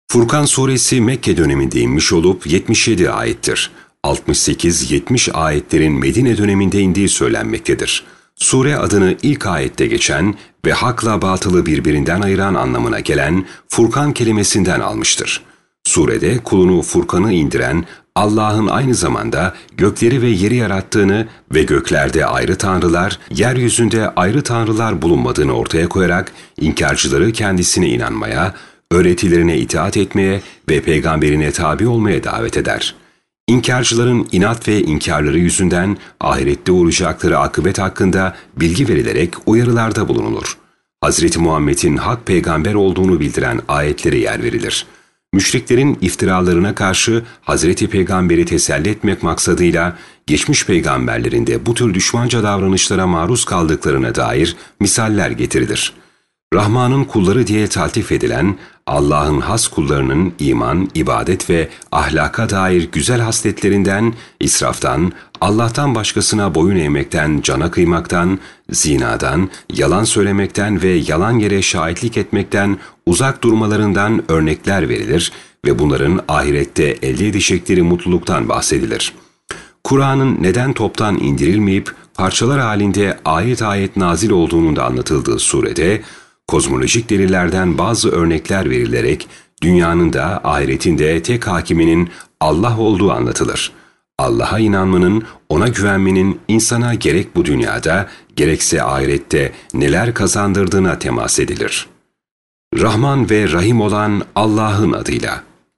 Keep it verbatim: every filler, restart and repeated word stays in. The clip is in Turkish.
Furkan suresi Mekke döneminde inmiş olup yetmiş yedi ayettir. altmış sekiz yetmiş ayetlerin Medine döneminde indiği söylenmektedir. Sure adını ilk ayette geçen ve hakla batılı birbirinden ayıran anlamına gelen Furkan kelimesinden almıştır. Surede kulunu Furkan'ı indiren Allah'ın aynı zamanda gökleri ve yeri yarattığını ve göklerde ayrı tanrılar, yeryüzünde ayrı tanrılar bulunmadığını ortaya koyarak inkarcıları kendisine inanmaya, öğretilerine itaat etmeye ve peygamberine tabi olmaya davet eder. İnkarcıların inat ve inkarları yüzünden ahirette uğrayacakları akıbet hakkında bilgi verilerek uyarılarda bulunulur. Hazreti Muhammed'in hak peygamber olduğunu bildiren ayetlere yer verilir. Müşriklerin iftiralarına karşı Hazreti Peygamber'i teselli etmek maksadıyla geçmiş peygamberlerin de bu tür düşmanca davranışlara maruz kaldıklarına dair misaller getirilir. Rahman'ın kulları diye taltif edilen Allah'ın has kullarının iman, ibadet ve ahlaka dair güzel hasletlerinden, israftan, Allah'tan başkasına boyun eğmekten, cana kıymaktan, zinadan, yalan söylemekten ve yalan yere şahitlik etmekten uzak durmalarından örnekler verilir ve bunların ahirette elde edecekleri mutluluktan bahsedilir. Kur'an'ın neden toptan indirilmeyip parçalar halinde ayet ayet nazil olduğunun da anlatıldığı surede, kozmolojik delillerden bazı örnekler verilerek dünyanın da ahiretin de tek hakiminin Allah olduğu anlatılır. Allah'a inanmanın, ona güvenmenin insana gerek bu dünyada gerekse ahirette neler kazandırdığına temas edilir. Rahman ve Rahim olan Allah'ın adıyla.